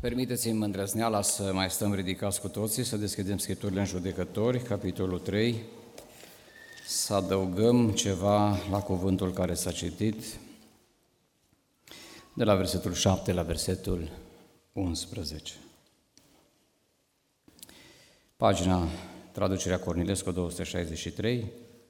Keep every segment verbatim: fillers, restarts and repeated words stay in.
Permiteți-mi îndrăzneala să mai stăm ridicați cu toții, să deschidem Scripturile în Judecători, capitolul trei, să adăugăm ceva la cuvântul care s-a citit, de la versetul șapte la versetul unsprezece. Pagina, traducerea Cornilescu două sute șaizeci și trei.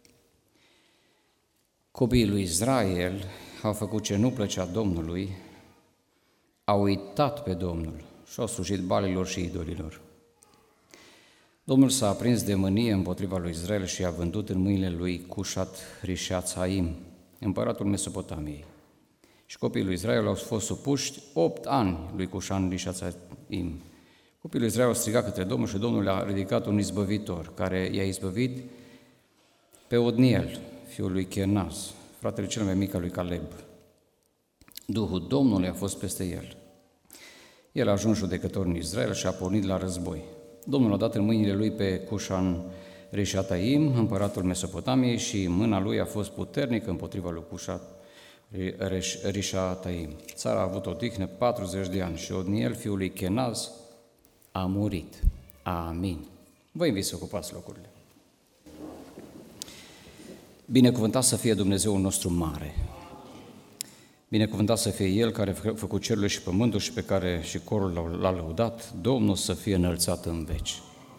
Copiii lui Israel au făcut ce nu plăcea Domnului, au uitat pe Domnul și au slujit balilor și idolilor. Domnul s-a aprins de mânie împotriva lui Israel și a vândut în mâinile lui Cușat Rișațaim, împăratul Mesopotamiei. Și copiii lui Israel au fost supuși opt ani lui Cușan Rișațaim. Copiii lui Israel au strigat către Domnul și Domnul le-a ridicat un izbăvitor, care i-a izbăvit pe Odniel, fiul lui Kenaz, fratele cel mai mic al lui Caleb. Duhul Domnului a fost peste el. El a ajuns judecător în Israel și a pornit la război. Domnul a dat în mâinile lui pe Cușan Rișațaim, împăratul Mesopotamiei, și mâna lui a fost puternică împotriva lui Cușan Rișațaim. Țara a avut o tihnă patruzeci de ani și Odniel, fiul lui Kenaz, a murit. Amin. Vă invit să ocupați locurile. Binecuvântat să fie Dumnezeul nostru mare. Binecuvântat să fie El care a făcut cerurile și pământul și pe care și corul l-a lăudat, Domnul să fie înălțat în veci.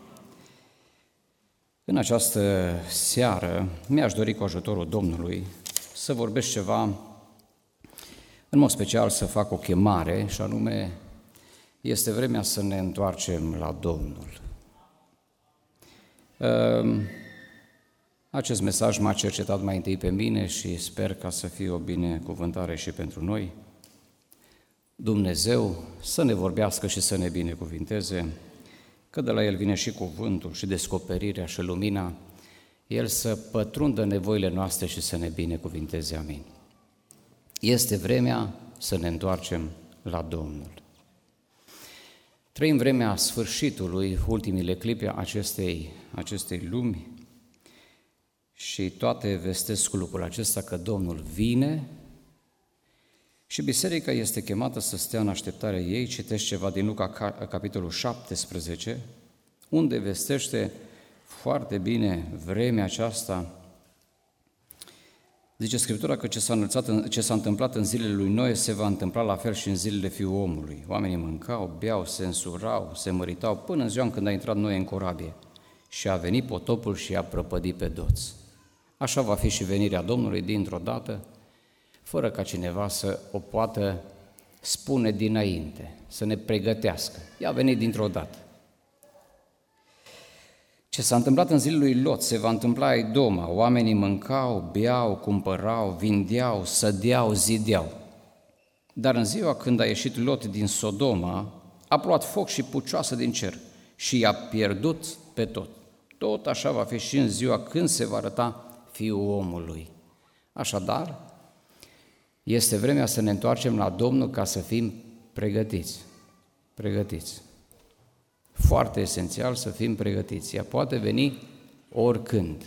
În această seară mi-aș dori cu ajutorul Domnului să vorbesc ceva, în mod special să fac o chemare, și anume este vremea să ne întoarcem la Domnul. Acest mesaj m-a cercetat mai întâi pe mine și sper ca să fie o binecuvântare și pentru noi. Dumnezeu să ne vorbească și să ne binecuvinteze, că de la El vine și cuvântul și descoperirea și lumina, El să pătrundă nevoile noastre și să ne binecuvinteze. Amin. Este vremea să ne întoarcem la Domnul. Trăim vremea sfârșitului, ultimile clipe acestei, acestei lumi, și toate vestesc lucrul acesta, că Domnul vine și biserica este chemată să stea în așteptarea ei. Citești ceva din Luca, capitolul șaptesprezece, unde vestește foarte bine vremea aceasta. Zice Scriptura că ce s-a, înălțat, ce s-a întâmplat în zilele lui Noe se va întâmpla la fel și în zilele Fiul omului. Oamenii mâncau, beau, se însurau, se măritau, până în ziua când a intrat Noe în corabie și a venit potopul și i-a prăpădit pe toți. Așa va fi și venirea Domnului dintr-o dată, fără ca cineva să o poată spune dinainte, să ne pregătească. Ea a venit dintr-o dată. Ce s-a întâmplat în zilele lui Lot se va întâmpla în Doma. Oamenii mâncau, beau, cumpărau, vindeau, sădeau, zideau. Dar în ziua când a ieșit Lot din Sodoma, a plouat foc și pucioasă din cer și i-a pierdut pe tot. Tot așa va fi și în ziua când se va arăta Fiul omului. Așadar, este vremea să ne întoarcem la Domnul ca să fim pregătiți. Pregătiți. Foarte esențial să fim pregătiți. Ea poate veni oricând.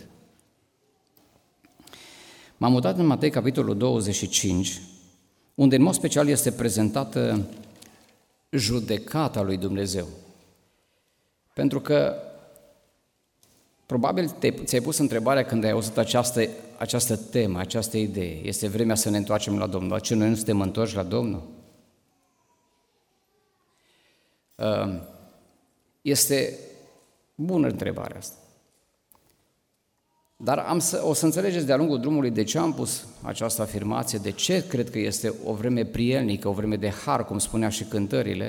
M-am mutat în Matei, capitolul douăzeci și cinci, unde în mod special este prezentată judecata lui Dumnezeu. Pentru că probabil te, ți-ai pus întrebarea când ai auzit această, această temă, această idee. Este vremea să ne întoarcem la Domnul. Dar ce, noi nu suntem întorși la Domnul? Este bună întrebarea asta. Dar am să, o să înțelegeți de-a lungul drumului de ce am pus această afirmație, de ce cred că este o vreme prielnică, o vreme de har, cum spunea și cântările.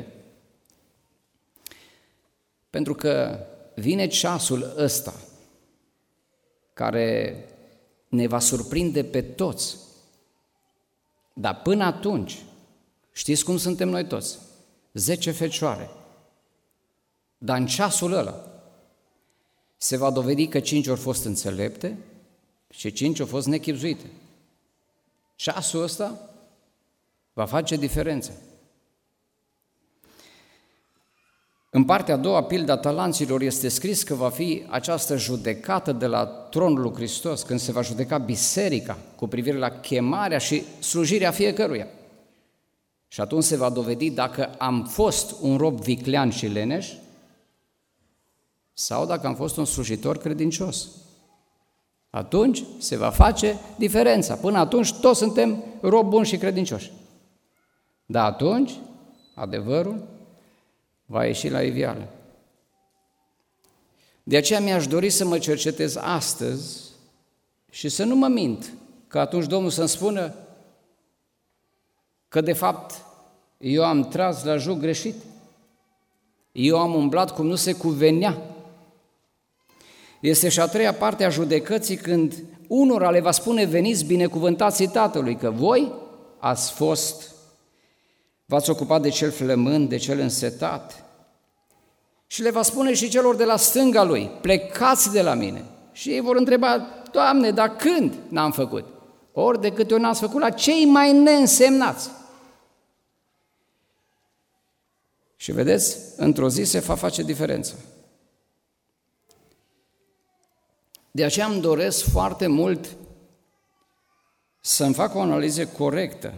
Pentru că vine ceasul ăsta care ne va surprinde pe toți. Dar până atunci, știți cum suntem noi toți? Zece fecioare. Dar în ceasul ăla se va dovedi că cinci au fost înțelepte și cinci au fost nechibzuite. Ceasul ăsta va face diferența. În partea a doua, pilda talanților, este scris că va fi această judecată de la tronul lui Hristos, când se va judeca biserica cu privire la chemarea și slujirea fiecăruia. Și atunci se va dovedi dacă am fost un rob viclean și leneș sau dacă am fost un slujitor credincios. Atunci se va face diferența. Până atunci toți suntem robi buni și credincioși. Dar atunci adevărul va ieși la iveală. De aceea mi-aș dori să mă cercetez astăzi și să nu mă mint, că atunci Domnul să-mi spună că de fapt eu am tras la joc greșit, eu am umblat cum nu se cuvenea. Este și a treia parte a judecății când unora le va spune: veniți binecuvântații Tatălui, că voi ați fost, v-ați ocupat de cel flămând, de cel însetat. Și le va spune și celor de la stânga lui: plecați de la mine. Și ei vor întreba: Doamne, dar când n-am făcut? Ori de câte ori n-ați făcut la cei mai neînsemnați. Și vedeți, într-o zi se va face diferența. De aceea îmi doresc foarte mult să-mi fac o analiză corectă.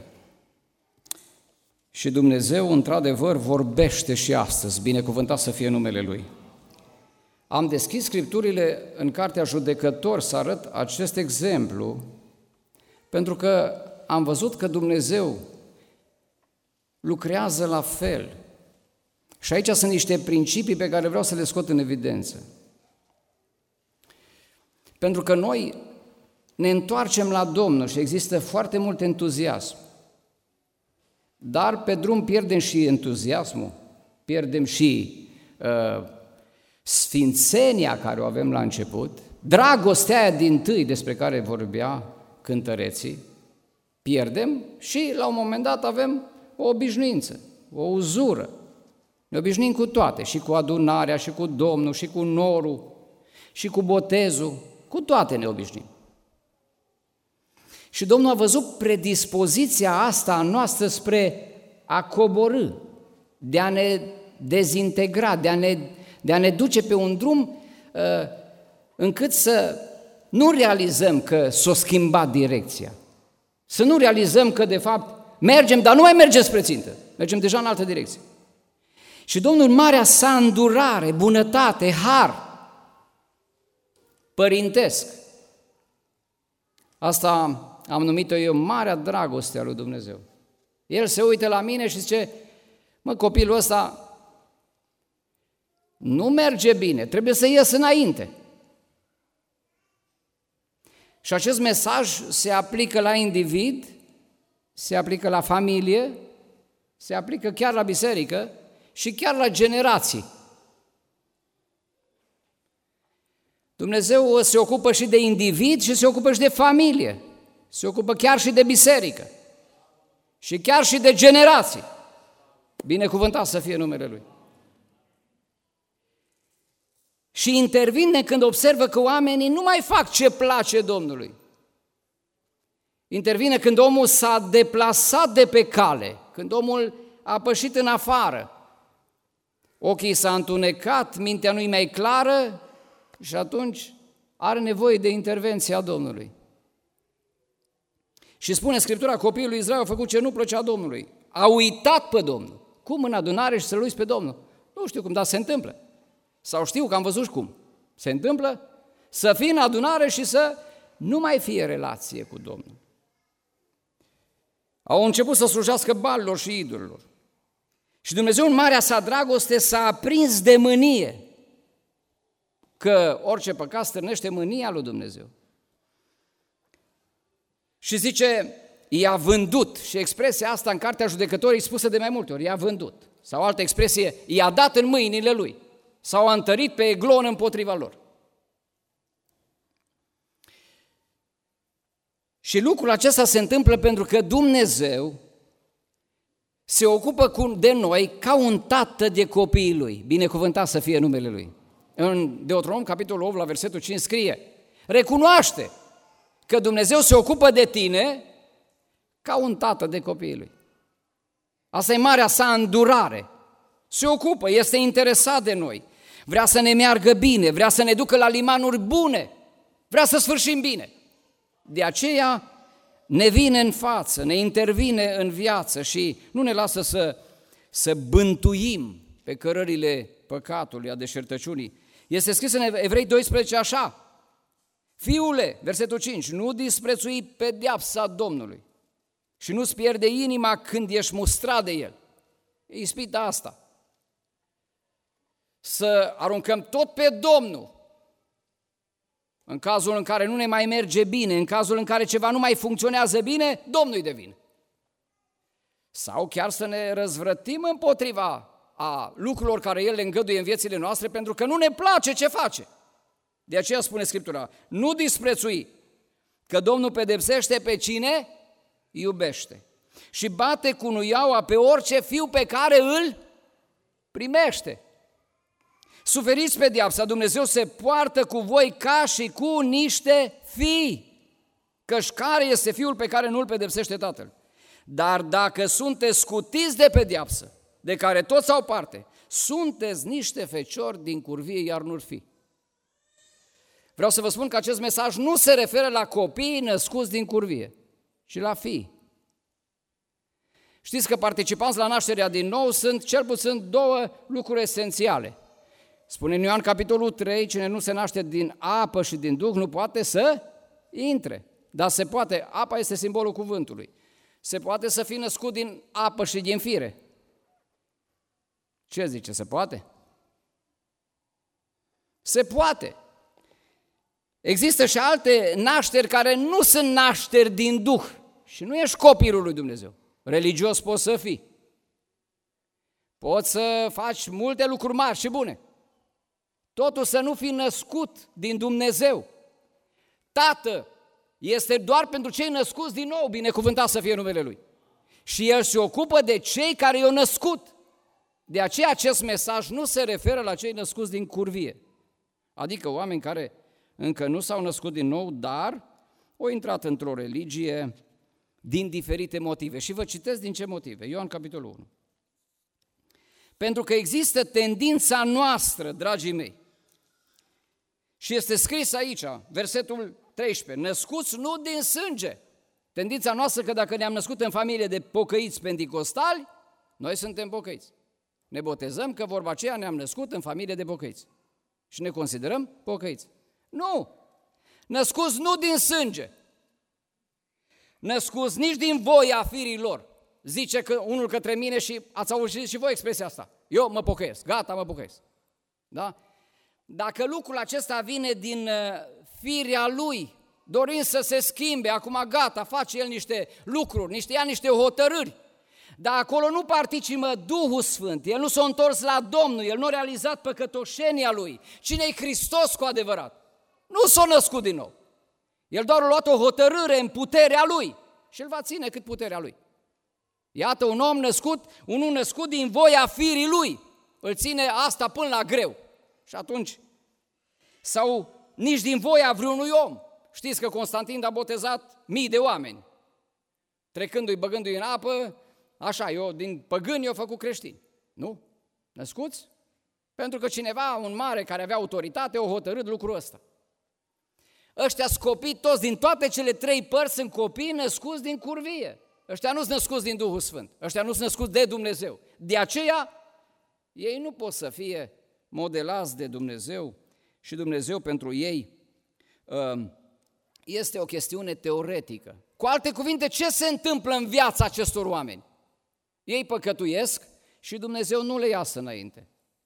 Și Dumnezeu, într-adevăr, vorbește și astăzi, binecuvântat să fie numele Lui. Am deschis Scripturile în Cartea Judecători să arăt acest exemplu, pentru că am văzut că Dumnezeu lucrează la fel. Și aici sunt niște principii pe care vreau să le scot în evidență. Pentru că noi ne întoarcem la Domnul și există foarte mult entuziasm. Dar pe drum pierdem și entuziasmul, pierdem și uh, sfințenia care o avem la început, dragostea aia dintâi despre care vorbea cântăreții, pierdem și la un moment dat avem o obișnuință, o uzură. Ne obișnuim cu toate, și cu adunarea, și cu Domnul, și cu norul, și cu botezul, cu toate ne obișnuim. Și Domnul a văzut predispoziția asta a noastră spre a coborî, de a ne dezintegra, de a ne, de a ne duce pe un drum uh, încât să nu realizăm că s-o schimbat direcția, să nu realizăm că de fapt mergem, dar nu mai mergem spre țintă, mergem deja în altă direcție. Și Domnul, în marea sa îndurare, bunătate, har părintesc, asta am numit-o eu marea dragoste a lui Dumnezeu. El se uită la mine și zice: mă, copilul ăsta nu merge bine, trebuie să ies înainte. Și acest mesaj se aplică la individ, se aplică la familie, se aplică chiar la biserică și chiar la generații. Dumnezeu se ocupă și de individ și se ocupă și de familie. Se ocupă chiar și de biserică și chiar și de generații. Binecuvântat să fie numele Lui. Și intervine când observă că oamenii nu mai fac ce place Domnului. Intervine când omul s-a deplasat de pe cale, când omul a pășit în afară. Ochii s-a întunecat, mintea nu-i mai clară și atunci are nevoie de intervenția Domnului. Și spune Scriptura: copiii lui Israel au făcut ce nu plăcea Domnului. Au uitat pe Domnul. Cum în adunare și să-L uiți pe Domnul? Nu știu cum, dar se întâmplă. Sau știu că am văzut cum. Se întâmplă să fii în adunare și să nu mai fie relație cu Domnul. Au început să slujească balilor și idolilor. Și Dumnezeu, în marea sa dragoste, s-a aprins de mânie, că orice păcat stârnește mânia lui Dumnezeu. Și zice: i-a vândut. Și expresia asta în Cartea Judecătorii spusă de mai multe ori: i-a vândut. Sau altă expresie: i-a dat în mâinile lui. Sau a întărit pe Eglon împotriva lor. Și lucrul acesta se întâmplă pentru că Dumnezeu se ocupă de noi ca un tată de copiii Lui. Binecuvântat să fie numele Lui. În Deuteronom, capitolul opt, la versetul cinci, scrie: recunoaște că Dumnezeu se ocupă de tine ca un tată de copiii Lui. Asta e marea sa îndurare. Se ocupă, este interesat de noi. Vrea să ne meargă bine, vrea să ne ducă la limanuri bune, vrea să sfârșim bine. De aceea ne vine în față, ne intervine în viață și nu ne lasă să, să bântuim pe cărările păcatului, a deșertăciunii. Este scris în Evrei doisprezece așa: Fiule, versetul cinci, nu disprețui pedeapsa Domnului și nu-ți pierde inima când ești mustrat de El. E ispita asta. Să aruncăm tot pe Domnul în cazul în care nu ne mai merge bine, în cazul în care ceva nu mai funcționează bine, Domnul-i de vină. Sau chiar să ne răzvrătim împotriva a lucrurilor care El le îngăduie în viețile noastre pentru că nu ne place ce face. De aceea spune Scriptura, nu disprețui, că Domnul pedepsește pe cine iubește și bate cu nuiaua pe orice fiu pe care îl primește. Suferiți pedeapsa, Dumnezeu se poartă cu voi ca și cu niște fii, căci care este fiul pe care nu îl pedepsește Tatăl? Dar dacă sunteți scutiți de pedeapsă, de care toți au parte, sunteți niște feciori din curvie, iar nu-l fi. Vreau să vă spun că acest mesaj nu se referă la copiii născuți din curvie, ci la fii. Știți că participanți la nașterea din nou sunt cel puțin două lucruri esențiale. Spune în Ioan capitolul trei, cine nu se naște din apă și din Duh nu poate să intre. Dar se poate, apa este simbolul cuvântului. Se poate să fii născut din apă și din fire. Ce zice, se poate? Se poate. Există și alte nașteri care nu sunt nașteri din Duh și nu ești copilul lui Dumnezeu. Religios poți să fii. Poți să faci multe lucruri mari și bune. Totul să nu fii născut din Dumnezeu. Tată este doar pentru cei născuți din nou, binecuvântat să fie numele Lui. Și El se ocupă de cei care i-au născut. De aceea acest mesaj nu se referă la cei născuți din curvie. Adică oameni care încă nu s-au născut din nou, dar au intrat într-o religie din diferite motive. Și vă citesc din ce motive. Ioan capitolul unu. Pentru că există tendința noastră, dragii mei, și este scris aici, versetul treisprezece, născuți nu din sânge. Tendința noastră că dacă ne-am născut în familie de pocăiți penticostali, noi suntem pocăiți. Ne botezăm că vorba aceea ne-am născut în familie de pocăiți și ne considerăm pocăiți. Nu! Născuți nu din sânge, născuți nici din voia firii lor. Zice că unul către mine și ați auzit și voi expresia asta. Eu mă pocăiesc, gata, mă pocăiesc. Da? Dacă lucrul acesta vine din firea lui, dorind să se schimbe, acum gata, face el niște lucruri, niște, ia niște hotărâri, dar acolo nu participă Duhul Sfânt, el nu s-a întors la Domnul, el nu a realizat păcătoșenia lui. Cine-i Hristos cu adevărat? Nu s-a născut din nou. El doar a luat o hotărâre în puterea lui și îl va ține cât puterea lui. Iată un om născut, unul născut din voia firii lui, îl ține asta până la greu. Și atunci, sau nici din voia vreunui om. Știți că Constantin a botezat mii de oameni, trecându-i, băgându-i în apă, așa, eu din păgâni eu făcut creștini. Nu? Născuți? Pentru că cineva, un mare care avea autoritate, a hotărât lucrul ăsta. Ăștia sunt copii toți, din toate cele trei părți sunt copii născuți din curvie. Ăștia nu sunt născuți din Duhul Sfânt, ăștia nu sunt născuți de Dumnezeu. De aceea, ei nu pot să fie modelați de Dumnezeu și Dumnezeu pentru ei este o chestiune teoretică. Cu alte cuvinte, ce se întâmplă în viața acestor oameni? Ei păcătuiesc și Dumnezeu nu le iasă înainte.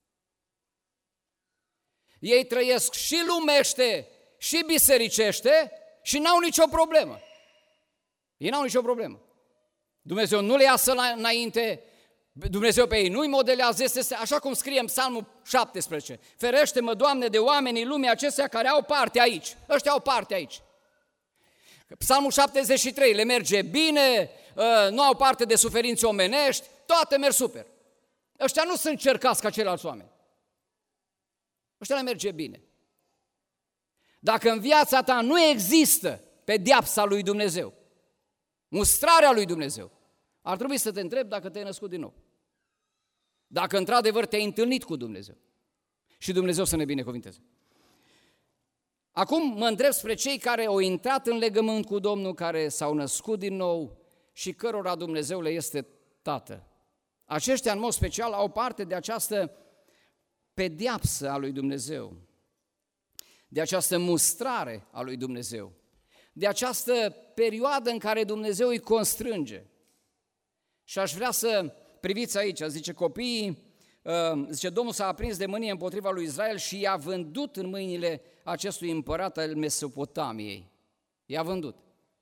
Ei trăiesc și lumește și bisericește și n-au nicio problemă. Ei n-au nicio problemă. Dumnezeu nu le iasă înainte, Dumnezeu pe ei nu-i modelează, este așa cum scrie în Psalmul șaptesprezece. Ferește-mă, Doamne, de oamenii lumii acestea care au parte aici. Ăștia au parte aici. Psalmul șaptezeci și trei, le merge bine, nu au parte de suferințe omenești, toate merg super. Ăștia nu sunt cercați ca ceilalți oameni. Ăștia le merge bine. Dacă în viața ta nu există pedeapsa lui Dumnezeu, mustrarea lui Dumnezeu, ar trebui să te întrebi dacă te-ai născut din nou. Dacă într-adevăr te-ai întâlnit cu Dumnezeu. Și Dumnezeu să ne binecuvinteze. Acum mă îndrept spre cei care au intrat în legământ cu Domnul, care s-au născut din nou și cărora Dumnezeu le este Tată. Aceștia, în mod special, au parte de această pediapsă a lui Dumnezeu, de această mustrare a lui Dumnezeu, de această perioadă în care Dumnezeu îi constrânge. Și aș vrea să priviți aici, zice copiii, zice Domnul s-a aprins de mânie împotriva lui Israel și i-a vândut în mâinile acestui împărat al Mesopotamiei. I-a vândut.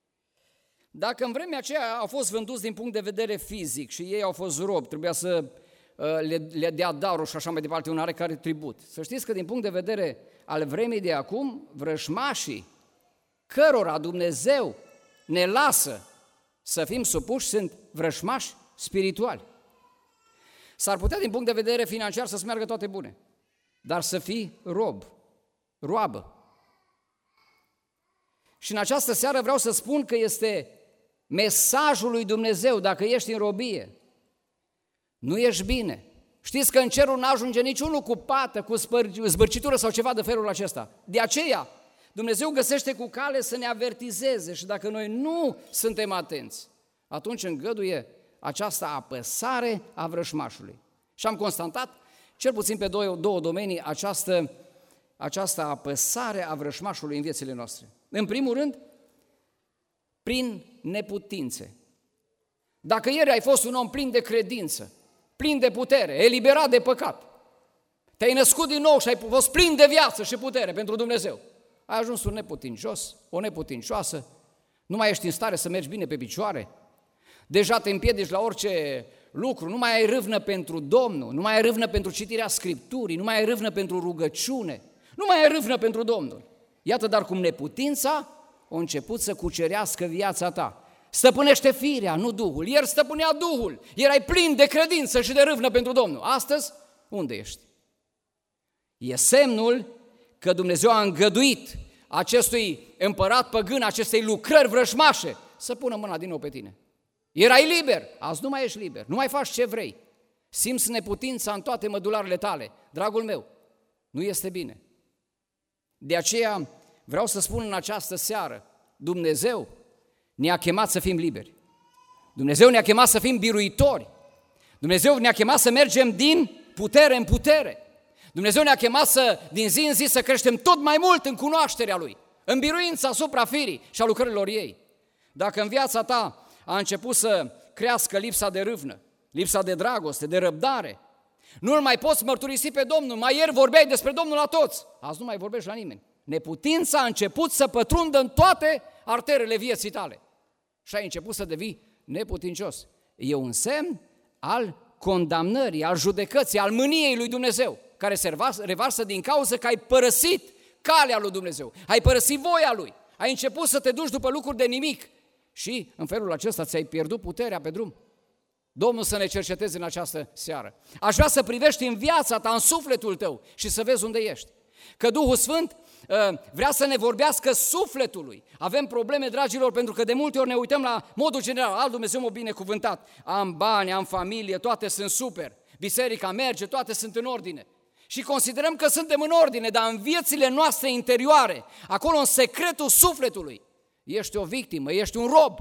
Dacă în vremea aceea au fost vânduți din punct de vedere fizic și ei au fost robi, trebuia să le, le dea darul și așa mai departe, un oarecare tribut. Să știți că din punct de vedere al vremii de acum, vrășmașii cărora Dumnezeu ne lasă să fim supuși sunt vrășmași spirituali. S-ar putea din punct de vedere financiar să-ți meargă toate bune, dar să fii rob, roabă. Și în această seară vreau să spun că este mesajul lui Dumnezeu, dacă ești în robie, nu ești bine. Știți că în cerul n-ajunge niciunul cu pată, cu zbârcitură sau ceva de felul acesta. De aceea, Dumnezeu găsește cu cale să ne avertizeze și dacă noi nu suntem atenți, atunci îngăduie această apăsare a vrășmașului. Și am constatat, cel puțin pe două, două domenii, această, această apăsare a vrășmașului în viețile noastre. În primul rând, prin neputințe. Dacă ieri ai fost un om plin de credință, plin de putere, eliberat de păcat, te-ai născut din nou și ai fost plin de viață și putere pentru Dumnezeu, ai ajuns un neputincios, o neputincioasă, nu mai ești în stare să mergi bine pe picioare, deja te împiedici la orice lucru, nu mai ai râvnă pentru Domnul, nu mai ai râvnă pentru citirea Scripturii, nu mai ai râvnă pentru rugăciune, nu mai ai râvnă pentru Domnul. Iată dar cum neputința a început să cucerească viața ta. Stăpânește firea, nu Duhul. Ieri stăpânea Duhul, erai plin de credință și de râvnă pentru Domnul. Astăzi, unde ești? E semnul că Dumnezeu a îngăduit acestui împărat păgân, acestei lucrări vrășmașe, să pună mâna din nou pe tine. Erai liber, azi nu mai ești liber, nu mai faci ce vrei. Simți neputința în toate mădularele tale. Dragul meu, nu este bine. De aceea vreau să spun în această seară, Dumnezeu ne-a chemat să fim liberi. Dumnezeu ne-a chemat să fim biruitori. Dumnezeu ne-a chemat să mergem din putere în putere. Dumnezeu ne-a chemat să, din zi în zi să creștem tot mai mult în cunoașterea Lui, în biruința asupra firii și a lucrărilor ei. Dacă în viața ta a început să crească lipsa de râvnă, lipsa de dragoste, de răbdare, nu-L mai poți mărturisi pe Domnul, mai ieri vorbeai despre Domnul la toți, azi nu mai vorbești la nimeni. Neputința a început să pătrundă în toate arterele vieții tale și ai început să devii neputincios. E un semn al condamnării, al judecății, al mâniei lui Dumnezeu, care se revarsă din cauza că ai părăsit calea lui Dumnezeu, ai părăsit voia Lui, ai început să te duci după lucruri de nimic și în felul acesta ți-ai pierdut puterea pe drum. Domnul să ne cerceteze în această seară. Aș vrea să privești în viața ta, în sufletul tău și să vezi unde ești. Că Duhul Sfânt uh, vrea să ne vorbească sufletului. Avem probleme, dragilor, pentru că de multe ori ne uităm la modul general. Al Dumnezeu m-a binecuvântat. Am bani, am familie, toate sunt super. Biserica merge, toate sunt în ordine. Și considerăm că suntem în ordine, dar în viețile noastre interioare, acolo în secretul sufletului, ești o victimă, ești un rob,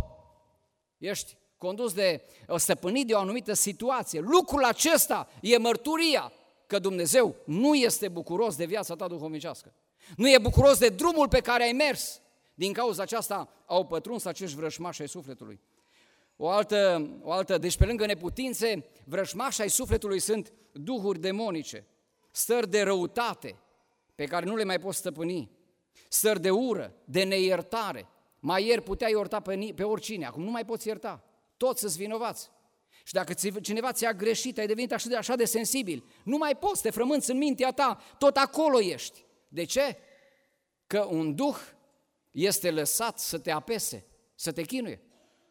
ești condus de, stăpânit de o anumită situație. Lucrul acesta e mărturia că Dumnezeu nu este bucuros de viața ta duhovnicească. Nu e bucuros de drumul pe care ai mers. Din cauza aceasta au pătruns acești vrășmași ai sufletului. O altă, o altă, deci pe lângă neputințe, vrășmași ai sufletului sunt duhuri demonice, stări de răutate pe care nu le mai poți stăpâni, stări de ură, de neiertare. Mai ieri puteai ierta pe, pe oricine, acum nu mai poți ierta. Toți sunt vinovați. Și dacă cineva ți-a greșit, ai devenit așa de, așa de sensibil, nu mai poți, te frămânți în mintea ta, tot acolo ești. De ce? Că un duh este lăsat să te apese, să te chinuie.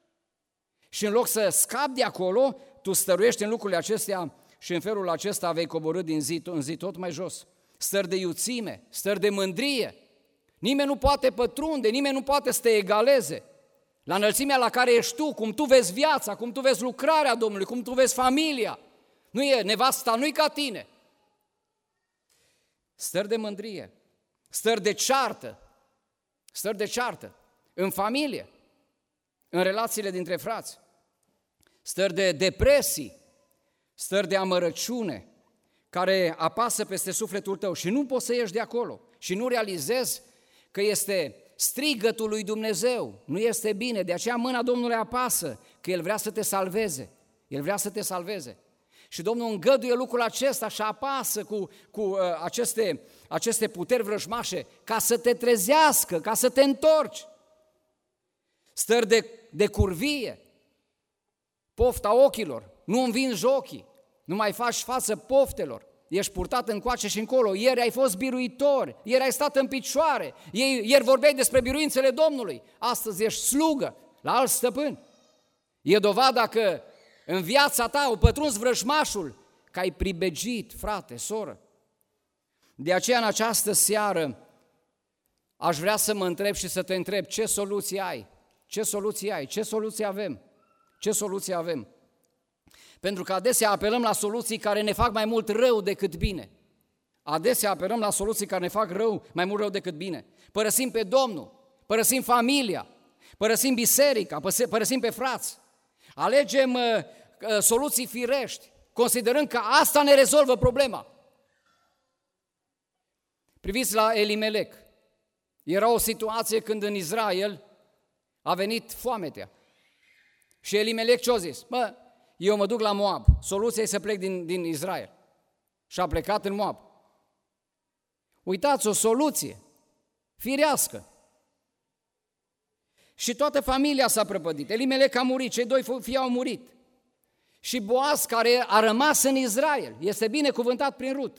Și în loc să scapi de acolo, tu stăruiești în lucrurile acestea și în felul acesta vei coborî din zi în zi tot mai jos. Stări de iuțime, stări de mândrie. Nimeni nu poate pătrunde, nimeni nu poate să te egaleze. La înălțimea la care ești tu, cum tu vezi viața, cum tu vezi lucrarea Domnului, cum tu vezi familia. Nu e, nevasta nu-i ca tine. Stări de mândrie, stări de ceartă, stări de ceartă, în familie, în relațiile dintre frați, stări de depresii, stări de amărăciune, care apasă peste sufletul tău și nu poți să ieși de acolo și nu realizezi că este strigătul lui Dumnezeu, nu este bine, de aceea mâna Domnului apasă, că El vrea să te salveze, El vrea să te salveze. Și Domnul îngăduie lucrul acesta și apasă cu, cu uh, aceste, aceste puteri vrăjmașe ca să te trezească, ca să te întorci. Stări de, de curvie, pofta ochilor, nu învingi ochii, nu mai faci față poftelor, ești purtat încoace și încolo, ieri ai fost biruitor, ieri ai stat în picioare, ieri, ieri vorbeai despre biruințele Domnului, astăzi ești slugă la alt stăpân. E dovada că în viața ta au pătruns vrăjmașul, că ai pribegit, frate, soră. De aceea în această seară aș vrea să mă întreb și să te întreb ce soluții ai, ce soluții ai, ce soluții avem, ce soluții avem. Pentru că adesea apelăm la soluții care ne fac mai mult rău decât bine. Adesea apelăm la soluții care ne fac rău, mai mult rău decât bine. Părăsim pe Domnul, părăsim familia, părăsim biserica, părăsim pe frați. Alegem uh, uh, soluții firești, considerând că asta ne rezolvă problema. Priviți la Elimelec. Era o situație când în Israel a venit foametea. Și Elimelec ce-a zis? Bă, eu mă duc la Moab, soluția e să plec din, din Israel. Și a plecat în Moab. Uitați, o soluție firească. Și toată familia s-a prăpădit. Elimelec a murit, cei doi fii au murit. Și Boaz, care a rămas în Israel, este binecuvântat prin Rut.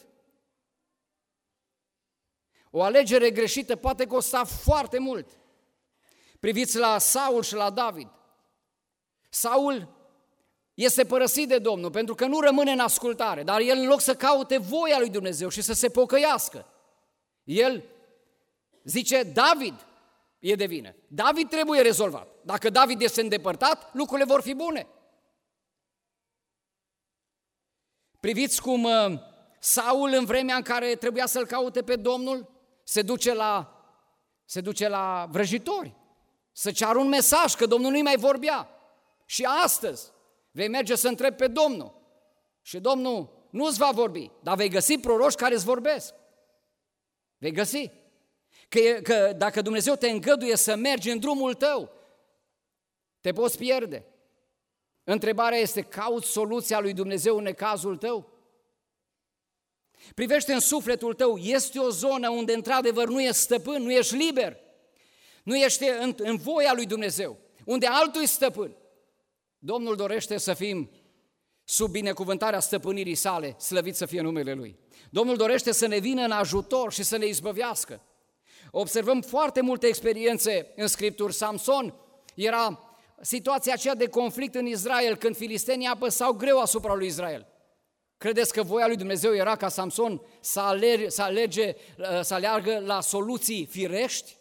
O alegere greșită poate costa foarte mult. Priviți la Saul și la David. Saul este părăsit de Domnul pentru că nu rămâne în ascultare, dar el în loc să caute voia lui Dumnezeu și să se pocăiască, el zice David e de vină. David trebuie rezolvat. Dacă David este îndepărtat, lucrurile vor fi bune. Priviți cum Saul, în vremea în care trebuia să-l caute pe Domnul, se duce la, se duce la vrăjitori, să ceară un mesaj că Domnul nu-i mai vorbea. Și astăzi vei merge să întrebi pe Domnul și Domnul nu-ți va vorbi, dar vei găsi proroși care îți vorbesc. Vei găsi. Că, că dacă Dumnezeu te îngăduie să mergi în drumul tău, te poți pierde. Întrebarea este, cauți soluția lui Dumnezeu în necazul tău? Privește în sufletul tău, este o zonă unde într-adevăr nu ești stăpân, nu ești liber, nu ești în, în voia lui Dumnezeu, unde altul e stăpân. Domnul dorește să fim sub binecuvântarea stăpânirii sale, slăvit să fie numele Lui. Domnul dorește să ne vină în ajutor și să ne izbăvească. Observăm foarte multe experiențe în Scripturi. Samson era situația aceea de conflict în Israel, când filistenii apăsau greu asupra lui Israel. Credeți că voia lui Dumnezeu era ca Samson să, alerge, să, alege, să aleargă la soluții firești?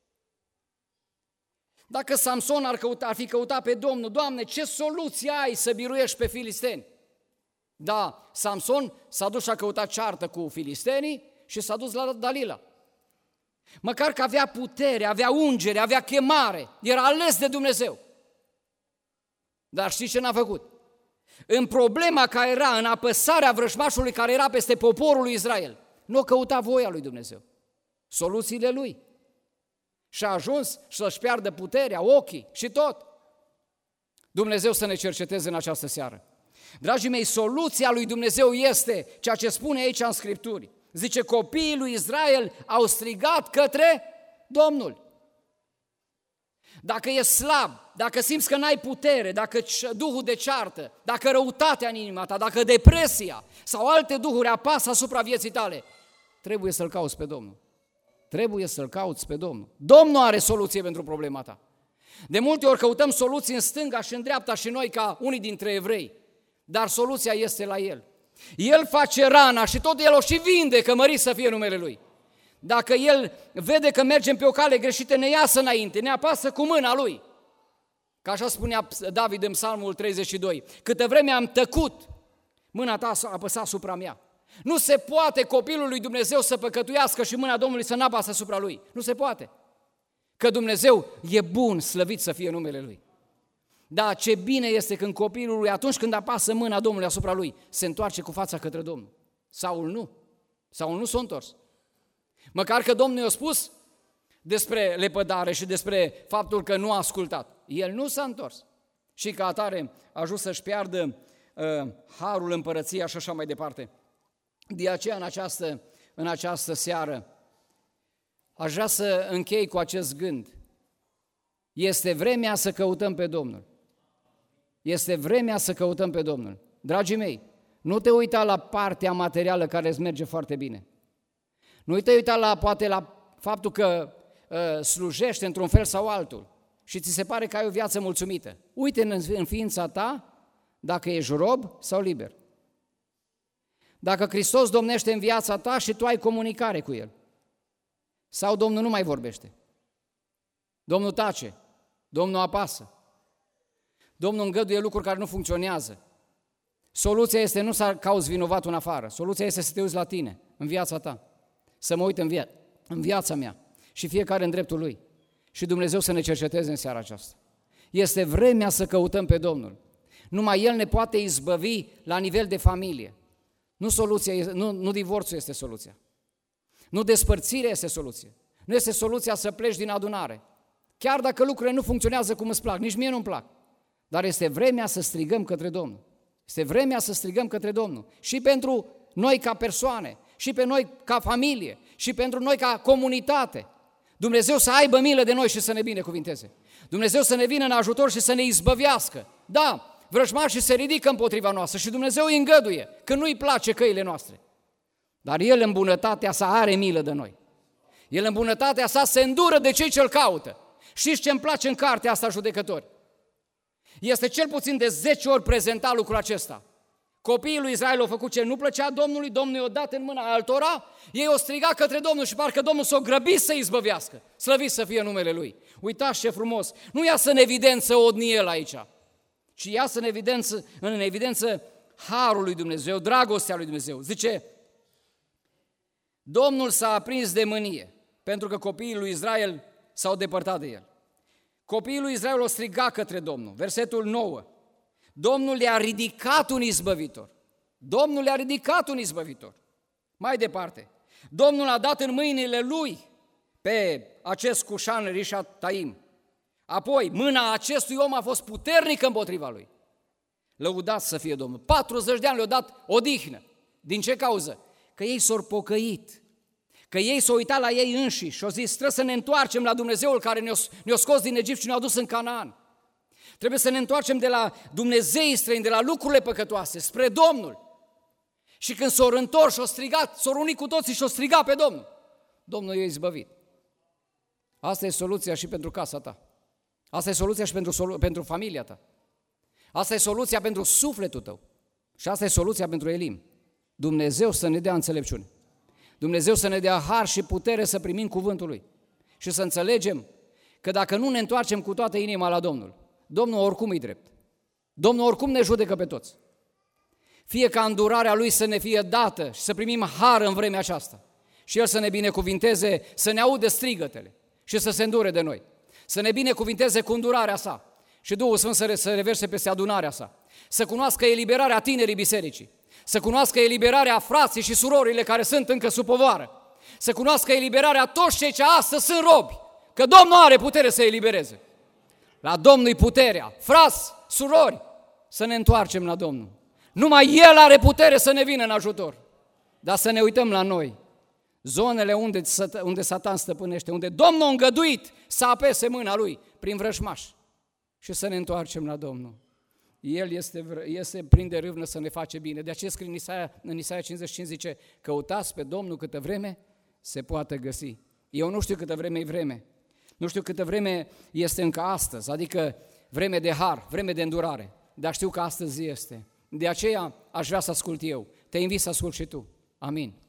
Dacă Samson ar, căuta, ar fi căutat pe Domnul, Doamne, ce soluție ai să biruiești pe filisteni? Da, Samson s-a dus și a căutat ceartă cu filistenii și s-a dus la Dalila. Măcar că avea putere, avea ungere, avea chemare, era ales de Dumnezeu. Dar știți ce n-a făcut? În problema care era, în apăsarea vrăjmașului care era peste poporul lui Israel, nu căuta voia lui Dumnezeu, soluțiile lui. Și a ajuns să-și piardă puterea, ochii și tot. Dumnezeu să ne cerceteze în această seară. Dragii mei, soluția lui Dumnezeu este ceea ce spune aici în Scripturi. Zice, copiii lui Israel au strigat către Domnul. Dacă e slab, dacă simți că n-ai putere, dacă duhul de ceartă, dacă răutatea în inima ta, dacă depresia sau alte duhuri apasă asupra vieții tale, trebuie să-L cauți pe Domnul. Trebuie să-L cauți pe Domnul. Domnul are soluție pentru problema ta. De multe ori căutăm soluții în stânga și în dreapta și noi ca unii dintre evrei, dar soluția este la El. El face rana și tot El o și vindecă, mărit să fie numele Lui. Dacă El vede că mergem pe o cale greșită, ne iasă înainte, ne apasă cu mâna Lui. Ca așa spunea David în Psalmul treizeci și doi, câtă vreme am tăcut, mâna ta a apăsat asupra mea. Nu se poate copilul lui Dumnezeu să păcătuiască și mâna Domnului să n-apasă asupra lui. Nu se poate. că Dumnezeu e bun, slăvit să fie numele Lui. Da, ce bine este când copilul lui, atunci când apasă mâna Domnului asupra lui, se întoarce cu fața către Domnul. Saul nu. Saul nu s-a întors. Măcar că Domnul i-a spus despre lepădare și despre faptul că nu a ascultat. El nu s-a întors. Și ca atare a ajuns să-și piardă uh, harul, împărăția și așa mai departe. De aceea în această, în această seară aș vrea să închei cu acest gând. Este vremea să căutăm pe Domnul. Este vremea să căutăm pe Domnul. Dragii mei, nu te uita la partea materială care îți merge foarte bine. Nu te uita la, poate la faptul că uh, slujești într-un fel sau altul și ți se pare că ai o viață mulțumită. Uite în, în ființa ta dacă ești rob sau liber. Dacă Hristos domnește în viața ta și tu ai comunicare cu El. Sau Domnul nu mai vorbește. Domnul tace. Domnul apasă. Domnul îngăduie lucruri care nu funcționează. Soluția este nu să cauți vinovatul în afară. Soluția este să te uiți la tine, în viața ta. Să mă uit în, via- în viața mea și fiecare în dreptul lui. Și Dumnezeu să ne cerceteze în seara aceasta. Este vremea să căutăm pe Domnul. Numai El ne poate izbăvi la nivel de familie. Nu, soluția, nu, nu divorțul este soluția. Nu despărțirea este soluția. Nu este soluția să pleci din adunare. Chiar dacă lucrurile nu funcționează cum îți plac, nici mie nu-mi plac. Dar este vremea să strigăm către Domnul. Este vremea să strigăm către Domnul. Și pentru noi ca persoane, și pe noi ca familie, și pentru noi ca comunitate. Dumnezeu să aibă milă de noi și să ne binecuvinteze. Dumnezeu să ne vină în ajutor și să ne izbăvească. Da, vrăjmașii se ridică împotriva noastră și Dumnezeu îi îngăduie, că nu-i place căile noastre. Dar El în bunătatea sa are milă de noi. El în bunătatea sa se îndură de cei ce-L caută. Știți ce îmi place în cartea asta, Judecători? Este cel puțin de zece ori prezentat lucrul acesta. Copiii lui Israel au făcut ce nu plăcea Domnului, Domnul i-a dat în mâna altora, ei au strigat către Domnul și parcă Domnul s-a grăbit să izbăvească. Slăvit să fie numele Lui. Uitați ce frumos! Nu iasă în evidență Odniel aici, ci iasă în evidență, în evidență harul lui Dumnezeu, dragostea lui Dumnezeu. Zice, Domnul s-a aprins de mânie, pentru că copiii lui Israel s-au depărtat de El. Copiii lui Israel au strigat către Domnul. Versetul nouă. Domnul le-a ridicat un izbăvitor. Domnul le-a ridicat un izbăvitor. Mai departe. Domnul a dat în mâinile lui pe acest Cușan Rishat Taim. Apoi, mâna acestui om a fost puternică împotriva lui. Lăudat să fie Domnul. patruzeci de ani le-a dat odihnă. Din ce cauză? Că ei s-au pocăit. Că ei s-au uitat la ei înșiși și au zis, trebuie să ne întoarcem la Dumnezeul care ne-a, ne-a scos din Egipt și ne-a dus în Canaan. Trebuie să ne întoarcem de la Dumnezeii străini, de la lucrurile păcătoase, spre Domnul. Și când s-au întors și au strigat, s-au unit cu toții și au strigat pe Domnul, Domnul i-a izbăvit. Asta e soluția și pentru casa ta. Asta e soluția și pentru, pentru familia ta. Asta e soluția pentru sufletul tău. Și asta e soluția pentru Elim. Dumnezeu să ne dea înțelepciune. Dumnezeu să ne dea har și putere să primim cuvântul Lui. Și să înțelegem că dacă nu ne întoarcem cu toată inima la Domnul, Domnul oricum e drept. Domnul oricum ne judecă pe toți. Fie ca îndurarea Lui să ne fie dată și să primim har în vremea aceasta. Și El să ne binecuvinteze, să ne audă strigătele și să se îndure de noi. Să ne binecuvinteze cu îndurarea sa și Duhul Sfânt să, să reverse peste adunarea sa. Să cunoască eliberarea tinerii bisericii. Să cunoască eliberarea frații și surorile care sunt încă sub povară. Să cunoască eliberarea toți cei ce astăzi sunt robi. Că Domnul are putere să elibereze. La Domnul-i puterea. Frați, surori, să ne întoarcem la Domnul. Numai El are putere să ne vină în ajutor. Dar să ne uităm la noi. Zonele unde, unde Satan stăpânește, unde Domnul a îngăduit să apese mâna Lui prin vrăjmași. Și să ne întoarcem la Domnul. El este, este plin de râvnă să ne face bine. De aceea scrie în Isaia, în Isaia cincizeci și cinci, zice, căutați pe Domnul câtă vreme se poate găsi. Eu nu știu câtă vreme e vreme. Nu știu câtă vreme este încă astăzi, adică vreme de har, vreme de îndurare. Dar știu că astăzi este. De aceea aș vrea să ascult eu. Te invit să ascult și tu. Amin.